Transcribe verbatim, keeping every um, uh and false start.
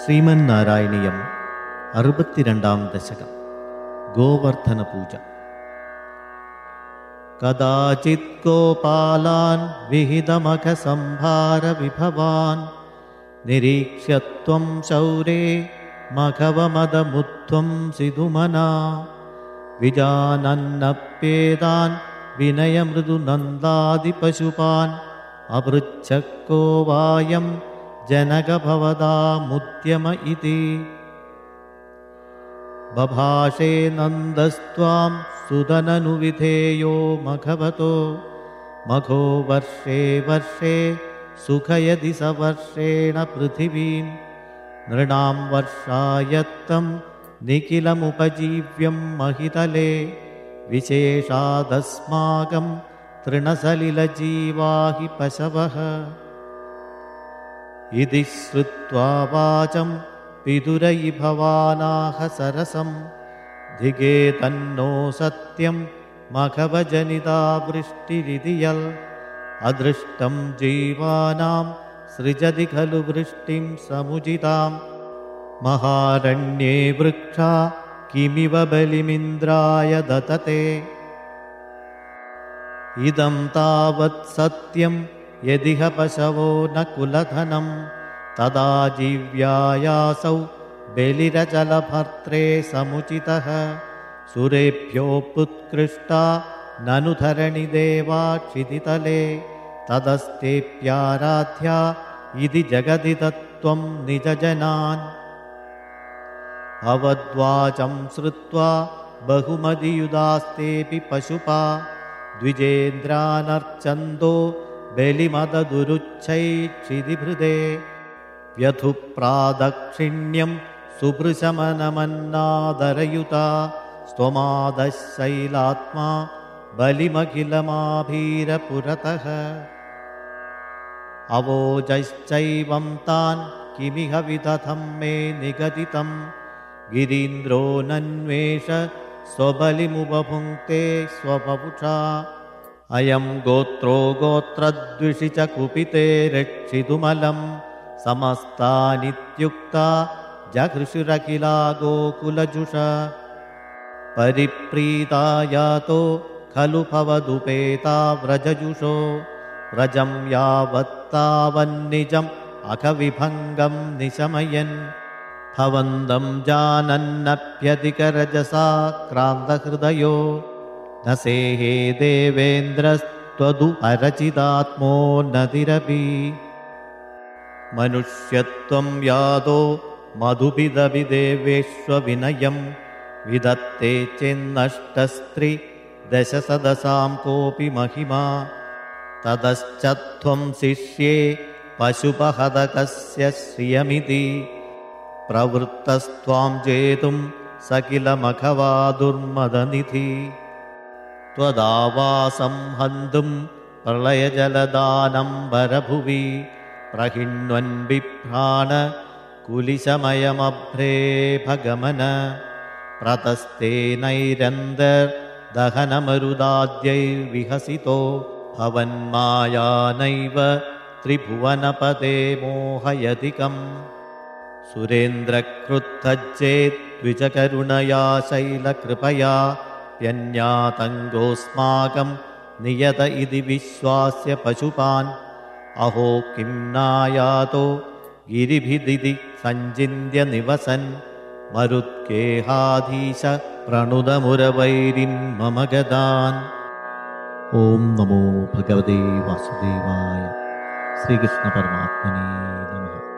ശ്രീമന്നാരായണീയം അറുപത്തിരണ്ടാം ദശകം. ഗോവർദ്ധനപൂജ. കദാചിത് ഗോപാലാൻ വിഹിതമഖസംഭാരവിഭവാൻ നിരീക്ഷ്യത്വം ശൗരേ മഖവമദമുത്വം സിതുമനാ വിജാനന്നപ്യേതാൻ വിനയമൃദുനന്ദാദിപശുപാൻ അപൃച്ഛക്കോ വായം ജനകഭവതാമുദ്യമ ഇതി. ബഭാഷേ നന്ദസ്ത്വാം സുതനനുവിധേയോ മഖവതോ മഖോ വർഷേ വർഷേ സുഖയതി സവർഷേണ പൃഥിവീം നൃണാം വർഷായത്തം നിഖിലമുപജീവ്യം മഹിതലേ വിശേഷാദസ്മാകം തൃണസലിലജീവാ ഹി പശവഃ. ഇതി ശ്രുത്വാ വാചം പിതുരയി ഭവാനാഹ സരസം ധിഗേ തന്നോ സത്യം മഖവജനിതാ വൃഷ്ടിരിതി യൽ അദൃഷ്ടം ജീവാനാം സൃജതി ഖലു വൃഷ്ടിം സമുചിതാം മഹാരണ്യേ വൃക്ഷാ കിമിവ ബലിമിന്ദ്രായ ദതത്തെ. ഇദം താവത് സത്യം യദിഹ പശവോ ന കുലധനം തദാ ജീവ്യായാസൗ ബലിരചലഭർത്രേ സമുചിതഃ സുരേഭ്യോപുത്കൃഷ്ടാ നനു ധരണി ദേവാ ക്ഷിതിതലേ തദസ്തേപ്യാരാധ്യാ ഇതി ജഗതി തത്വം നിജജനാൻ. ഭവദ്വാചം ശ്രുത്വാ ബഹുമതിയുദാസ്തേപി പശുപാ ദ്വിജേന്ദ്രാനർച്ചന്തോ ബലിമദദുരുച്ഛൈക്ഷിതിഭൃതേ വ്യഥു പ്രാദക്ഷിണ്യം സുഭൃശമനമന്നാദരയുതാ സ്വമാദശൈലാത്മാ ബലിമഖിലമാഭീരപുരതഃ. അവോജശ്ചൈവം താൻ കിമിഹ വിദധം മേ നിഗദിതം ഗിരീന്ദ്രോ നന്വേഷ സ്വബലിമുപഭുങ്ക്തേ സ്വപവുഷാ അയം ഗോത്രോ ഗോത്രദ്വിഷി ച കുപിതേ രക്ഷിതുമലം സമസ്താനിത്യുക്താ ജഘൃഷുരഖിലാ ഗോകുലജുഷ പരിപ്രീതായാതോ ഖലു ഭവദുപേതാ വ്രജജുഷോ വ്രജം യാവത്താവന്നിജം അഖവിഭംഗം നിശമയൻ ഭവന്തം ജാനന്നപ്യധികരജസാ ക്രാന്തഹൃദയോ നസേഹേ ദേവേന്ദ്രസ്ത്വദു അരചിതാത്മോ നദിരപി. മനുഷ്യത്വം യാതോ മധുപിതവിദേവേഷ്വവിനയം വിദത്തേ ചെന്നഷ്ടസ്ത്രീ ദശസദസാം കോപി മഹിമാ തതശ്ചത്വം ശിഷ്യേ പശുപഹതകസ്യ ശ്രിയമിതി പ്രവൃത്തസ്ത്വാം ജേതും സകിലമഖവാ ദുർമദനിധി ത്വദാവാസം ഹന്തും പ്രളയജലദാനംബരഭുവി പ്രഹിണ്വൻ ബിഭ്രാണ കുലിശമയമഭ്രേ ഭഗമന പ്രതസ്തേനൈരന്തർ ദഹനമരുദാദ്യൈർവിഹസിതോ ഭവന്മായാനൈവ ത്രിഭുവനപദേ മോഹയധികം സുരേന്ദ്രക്രുദ്ധജ്ജേത് ദ്വിജകരുണയാ ശൈലകൃപയാ യന്യാതങ്കോസ്മാകം നിയത ഇതി വിശ്വാസ്യ പശുപാൻ അഹോ കിം നായാതോ ഗിരിഭിദിതി സഞ്ചിന്യ നിവസൻ മരുത്കേഹാധീശ പ്രണുതമുരവൈരിൻ മമ ഗദാൻ. ഓം നമോ ഭഗവതേ വാസുദേവായ. ശ്രീകൃഷ്ണ പരമാത്മനേ നമഃ.